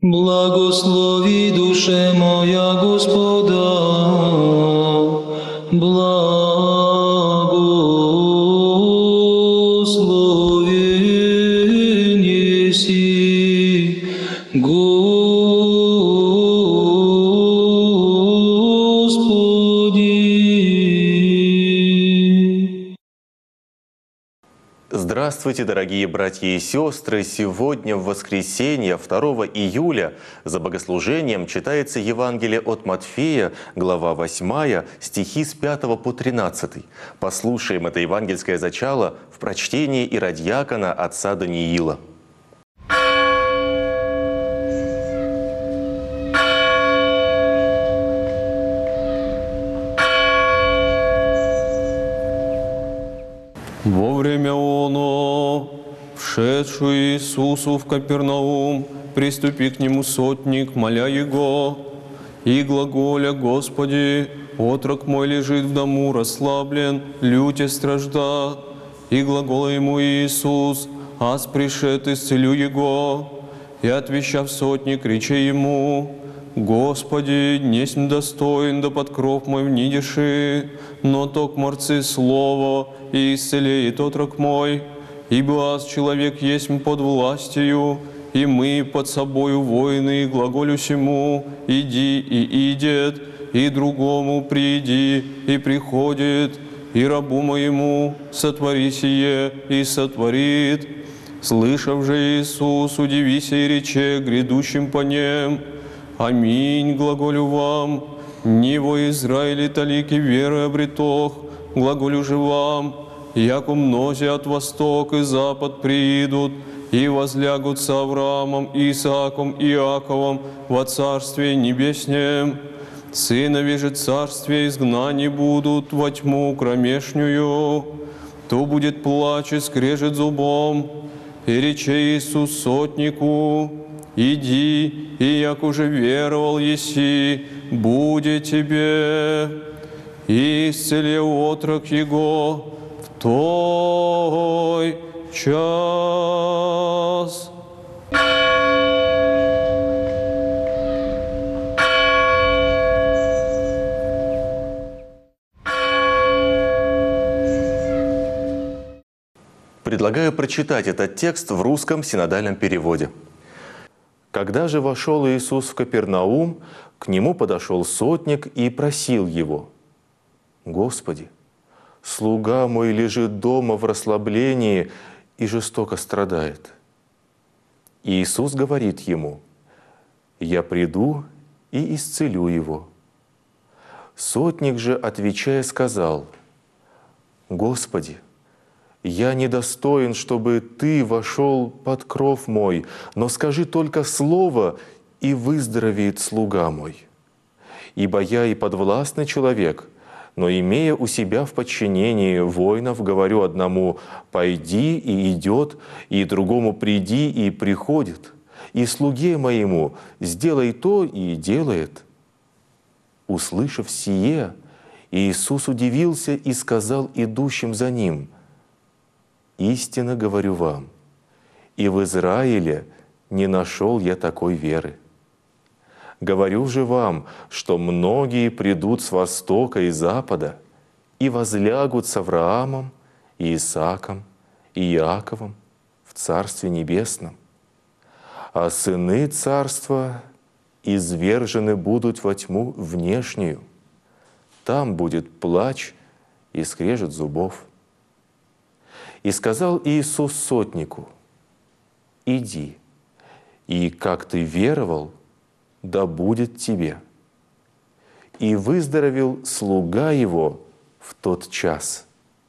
Благослови, душе моя, Господа, благословен еси, Господи. Здравствуйте, дорогие братья и сестры! Сегодня, в воскресенье, 2 июля, за богослужением читается Евангелие от Матфея, глава 8, стихи с 5 по 13. Послушаем это евангельское зачало в прочтении иродиакона отца Даниила. Во время оно, вшедший Иисусу в Капернаум, приступи к нему сотник, моля его, и глаголя: Господи, отрок мой лежит в дому, расслаблен, люте стражда. И глагола ему Иисус: аз пришед, исцелю его. И отвечав сотник, рече ему: Господи, несмь достоин, да под кров мой внидеши, но токмо рци слово, и исцелеет отрок мой. Ибо аз человек есть под властью, и мы под собою воины, и глаголю сему: иди, и идет, и другому приди, и приходит, и рабу моему сотвори сие, и сотворит. Слышав же Иисус, удивися и рече грядущим по нем: Аминь, глаголю вам, не во Израиле талики веры обретох, глаголю же вам, яко мнози от восток и запад приидут, и возлягут с Авраамом, Исааком и Иаковом во Царстве Небеснем. Сынови же Царствия изгнани будут во тьму кромешнюю, то будет плач и скрежет зубом. И рече Иисус сотнику: иди, и як уже веровал еси, будет тебе. И исцелил отрок его в той час. Предлагаю прочитать этот текст в русском синодальном переводе. «Когда же вошел Иисус в Капернаум, к нему подошел сотник и просил его: Господи, слуга мой лежит дома в расслаблении и жестоко страдает. И Иисус говорит ему: я приду и исцелю его. Сотник же, отвечая, сказал: Господи, я недостоин, чтобы Ты вошел под кров мой, но скажи только слово, и выздоровеет слуга мой. Ибо я и подвластный человек, но, имея у себя в подчинении воинов, говорю одному: пойди, и идет, и другому: приди, и приходит, и слуге моему: сделай то, и делает. Услышав сие, Иисус удивился и сказал идущим за ним: истинно говорю вам, и в Израиле не нашел я такой веры. Говорю же вам, что многие придут с востока и запада и возлягут с Авраамом, и Исааком, и Иаковом в Царстве Небесном. А сыны Царства извержены будут во тьму внешнюю. Там будет плач и скрежет зубов. И сказал Иисус сотнику: иди, и как ты веровал, да будет тебе. И выздоровел слуга его в тот час».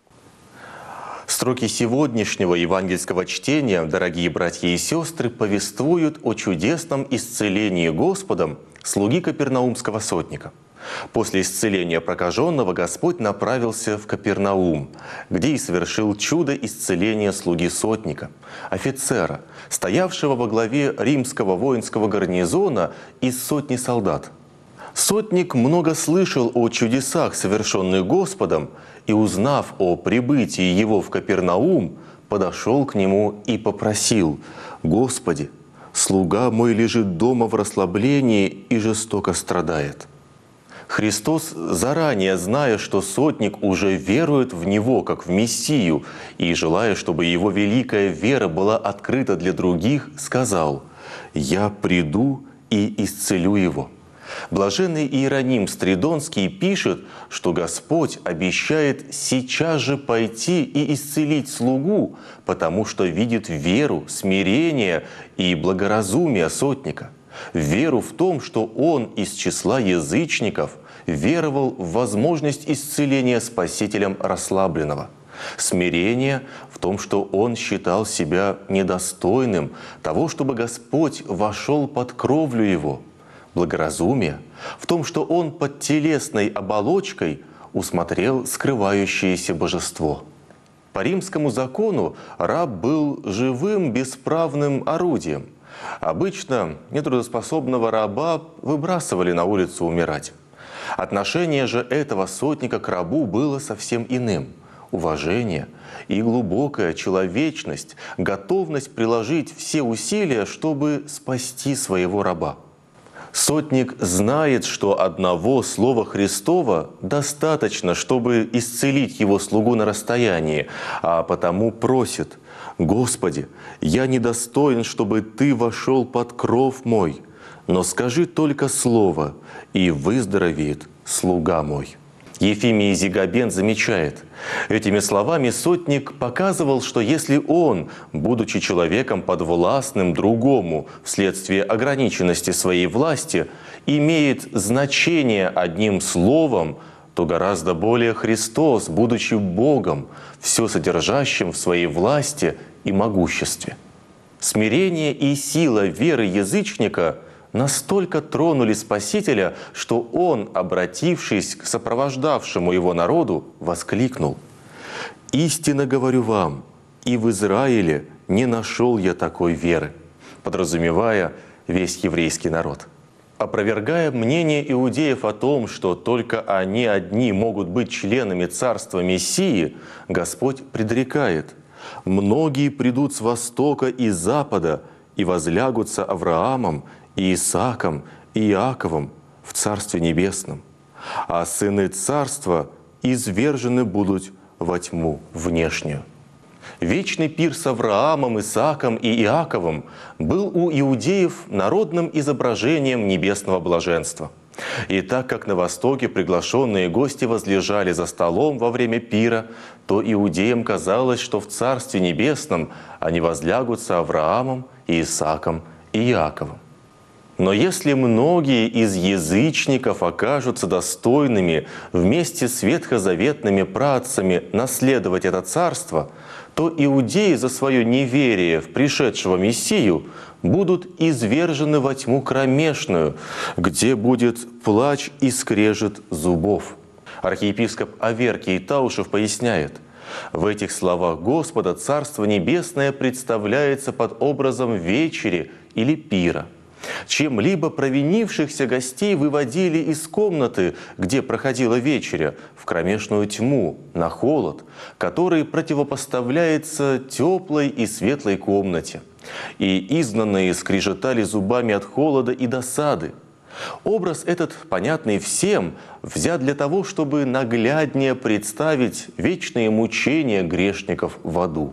Строки сегодняшнего евангельского чтения, дорогие братья и сестры, повествуют о чудесном исцелении Господом слуги капернаумского сотника. После исцеления прокаженного Господь направился в Капернаум, где и совершил чудо исцеления слуги сотника, офицера, стоявшего во главе римского воинского гарнизона из сотни солдат. Сотник много слышал о чудесах, совершенных Господом, и, узнав о прибытии его в Капернаум, подошел к нему и попросил: «Господи, слуга мой лежит дома в расслаблении и жестоко страдает». Христос, заранее зная, что сотник уже верует в Него, как в Мессию, и желая, чтобы его великая вера была открыта для других, сказал: «Я приду и исцелю его». Блаженный Иероним Стридонский пишет, что Господь обещает сейчас же пойти и исцелить слугу, потому что видит веру, смирение и благоразумие сотника. Веру в том, что он из числа язычников веровал в возможность исцеления Спасителем расслабленного. Смирение в том, что он считал себя недостойным того, чтобы Господь вошел под кровлю его. Благоразумие в том, что он под телесной оболочкой усмотрел скрывающееся божество. По римскому закону раб был живым бесправным орудием. Обычно нетрудоспособного раба выбрасывали на улицу умирать. Отношение же этого сотника к рабу было совсем иным. Уважение и глубокая человечность, готовность приложить все усилия, чтобы спасти своего раба. Сотник знает, что одного слова Христова достаточно, чтобы исцелить его слугу на расстоянии, а потому просит: «Господи, я недостоин, чтобы Ты вошел под кров мой, но скажи только слово, и выздоровеет слуга мой». Ефимий Зигабен замечает: этими словами сотник показывал, что если он, будучи человеком подвластным другому вследствие ограниченности своей власти, имеет значение одним словом, то гораздо более Христос, будучи Богом, все содержащим в своей власти и могуществе. Смирение и сила веры язычника настолько тронули Спасителя, что он, обратившись к сопровождавшему его народу, воскликнул: «Истинно говорю вам, и в Израиле не нашел я такой веры», подразумевая весь еврейский народ. Опровергая мнение иудеев о том, что только они одни могут быть членами царства Мессии, Господь предрекает: «Многие придут с востока и запада и возлягутся Авраамом, и Исааком, и Иаковом в Царстве Небесном, а сыны Царства извержены будут во тьму внешнюю». Вечный пир с Авраамом, Исааком и Иаковом был у иудеев народным изображением небесного блаженства. И так как на Востоке приглашенные гости возлежали за столом во время пира, то иудеям казалось, что в Царстве Небесном они возлягутся Авраамом, и Исааком и Иаковом. Но если многие из язычников окажутся достойными вместе с ветхозаветными праотцами наследовать это царство, то иудеи за свое неверие в пришедшего Мессию будут извержены во тьму кромешную, где будет плач и скрежет зубов. Архиепископ Аверкий Таушев поясняет: в этих словах Господа Царство Небесное представляется под образом вечери или пира. Чем-либо провинившихся гостей выводили из комнаты, где проходила вечеря, в кромешную тьму, на холод, который противопоставляется теплой и светлой комнате. И изгнанные скрежетали зубами от холода и досады. Образ этот, понятный всем, взят для того, чтобы нагляднее представить вечные мучения грешников в аду.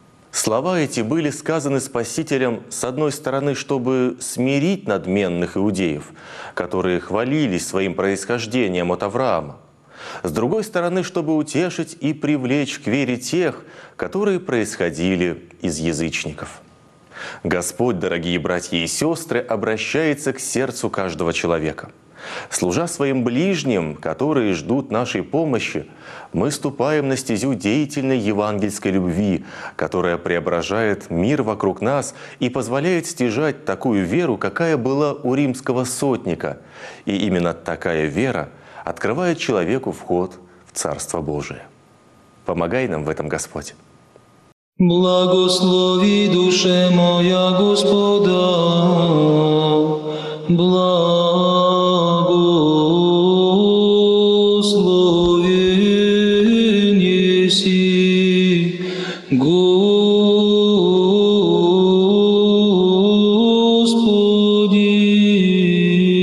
Слова эти были сказаны Спасителем, с одной стороны, чтобы смирить надменных иудеев, которые хвалились своим происхождением от Авраама, с другой стороны, чтобы утешить и привлечь к вере тех, которые происходили из язычников. Господь, дорогие братья и сестры, обращается к сердцу каждого человека. Служа своим ближним, которые ждут нашей помощи, мы ступаем на стезю деятельной евангельской любви, которая преображает мир вокруг нас и позволяет стяжать такую веру, какая была у римского сотника. И именно такая вера открывает человеку вход в Царство Божие. Помогай нам в этом, Господь. Благослови душе моя Господа, благословен еси, Господи.